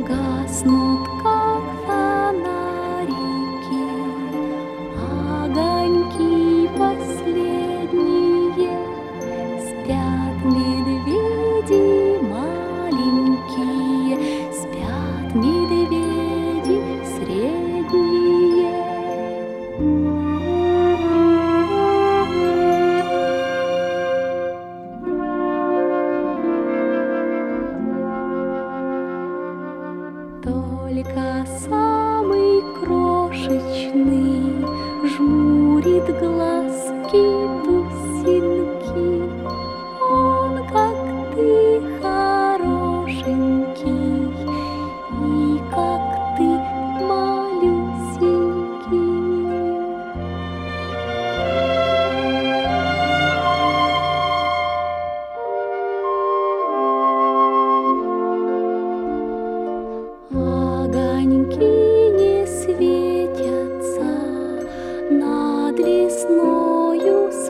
Гаснут, как фонарики, огоньки последние. Спят медведи маленькие, спят медведи средние. Только самый крошечный жмурит глазки бусинки. Он, как ты, хорошенький, и как ты малюсенький. Огоньки не светятся над лесною